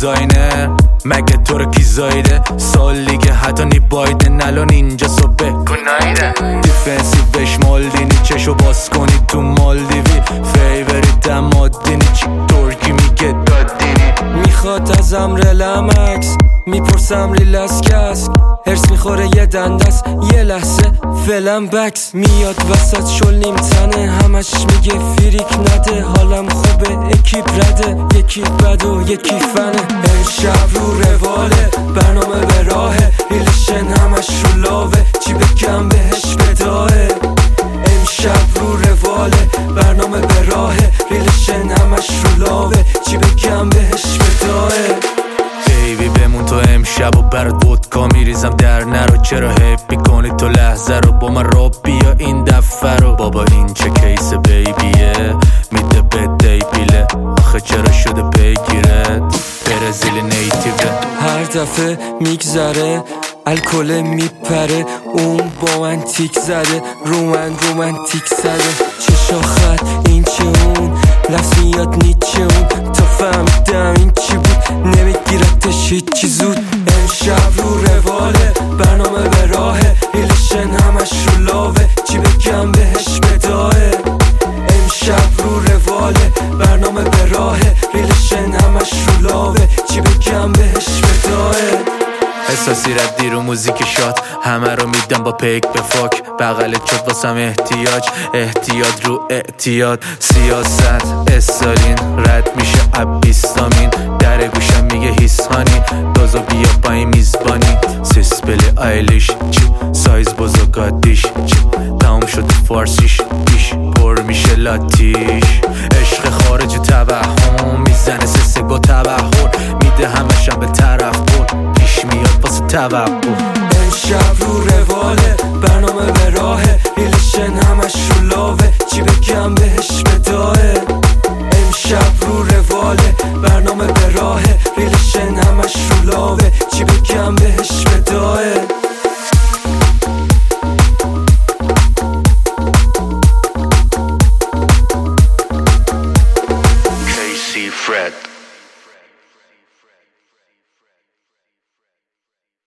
دیزاینر مگه تو رو کی زایده سال دیگه حتی نی بایدن الان اینجا صبح گنایده دیفنسیوش مالدینی چشو باز کنی تو مالدیوی فیوریت مادینی چی ترکی میگه دادینی میخواد ازم رلمکس میپرسم ریلس کس هرس میخوره یه دندس یه لحظه فلم بکس میاد وسط شل نیم تنه همش میگه فریک نده حالم خوبه اکیپ رده یکی بد و یکی فنه امشب رو رواله برنامه به راهه ریلیشن همش رو لاوه چی بگم بهش بداهه امشب رو رواله برنامه به راهه ریلیشن همش رو لاوه چی بگم بهش بداهه بیبی بمون تو امشب و برات ودکا میریزم در نرو چرا حیف میکنی تو لحظه رو با من راب بیا این دفعه رو بابا این چه کیس بیبیه میده به دی پیله آخه چرا شده بگیرد برزیل نیتیوه هر دفعه میگذره الکل میپره اون با من تیک زده رومنتیک زده چه خط این چه اون لفظ میاد نیچه اون تا فهمیدم این چی بود نمیگیرتش هیچی زود امشب رو رواله برنامه به راهه ریلیشن همش رو لاوه چی بگم بهش بداهه امشب رو رواله برنامه به راهه ریلیشن همش رو لاوه چی بگم بهش بداهه احساسی ردی رو موزیک شاد همه رو میدم با پیک به فاک بغلت شد واسم احتیاط رو اعتیاد سیاست استالین رد میشه ابیستامین در گوشم میگه هیسانی دازو بیا با این میزبانی سیسپل آیلیش سایز بزرگاتیش تمام شد فارسیش بیش پر میشه لاتیش عشق خارج توهم میزنه سسه با تبهر میده همشم به طرف بر پیش میاد واسه توقع